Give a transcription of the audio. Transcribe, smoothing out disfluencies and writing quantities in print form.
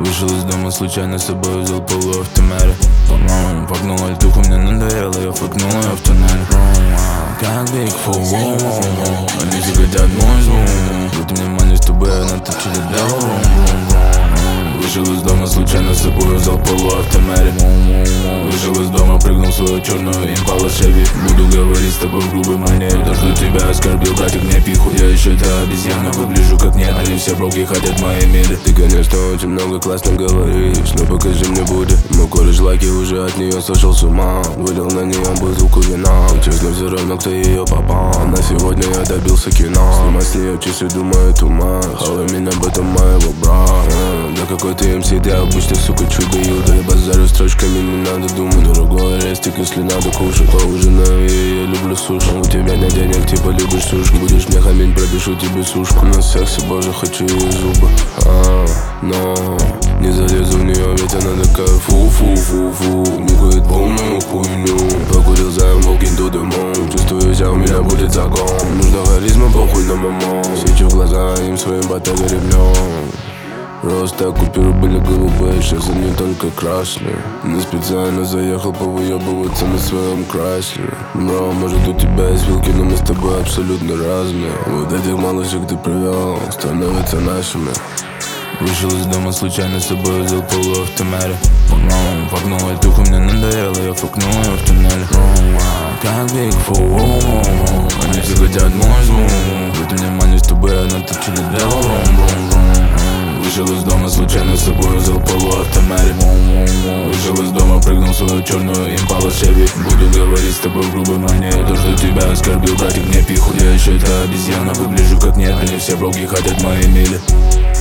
Вышел из дома случайно, с собой взял полуавтомат. Погнул альтуху, мне надоело, я факнул ее в тоннель. Как Big Fool, они все хотят мой звук. Вот внимание, чтобы я наточили дело. Вышел из дома случайно, с собой взял полуавтомат. Вышел из дома, прыгнул в свою черную импалу Chevy. Буду говорить с тобой в грубой манере. То, что тебя оскорбил, братик, мне пиху. Я еще та обезьяна, выгляжу как нет. Они все броки хотят мои мили. Ты, конечно, очень много классно говоришь, но покажи мне будет. Мой кореш лаки уже от нее сошел с ума. Вылил на нее бутылку вина. Честно, все равно, кто ее попал. На сегодня я добился кино. Снимать с нее часы, думаю, туман. Хавай меня, об этом моего брата. Да какой ты МС, ты обычно, сука, чудо-юдо. Я базарю строчками, не надо думать. Дорогой рестик, если надо кушать. Поужинаю, я люблю суши. У тебя нет денег, типа любишь сушку. Будешь мне хамить, пропишу тебе сушку. На сексе, боже, хочу ее зубы. Но не залезу в нее, ведь она такая фу-фу-фу-фу. Нюхает полную хуйню. Покурил за walking to the moon. Чувствую, вся у меня будет загон. Нужна харизма, похуй на мамон. Свечу в глаза им своим ботага ремнем. Просто купюры были голубые, сейчас они только красные. Не специально заехал повыебываться на своем Крайслере. Бро, может у тебя есть вилки, но мы с тобой абсолютно разные. Вот этих малышек ты привел, становятся нашими. Вышел из дома случайно, с собой взял полуавтомат. Погнул альтуху, мне надоело, я факнул ее в тоннель. Как Big Fool, они все хотят мой звук. Вот внимание, чтобы я наточили дело. Вышел из дома случайно, с собой взял полуавтомат. Вышел из дома, прыгнул в свою черную импалу Chevy. Буду говорить с тобой в грубой манере. То, что тебя оскорбил, братик, мне пиху. Я еще та обезьяна, выгляжу как нет. Они все броки хотят мои мили.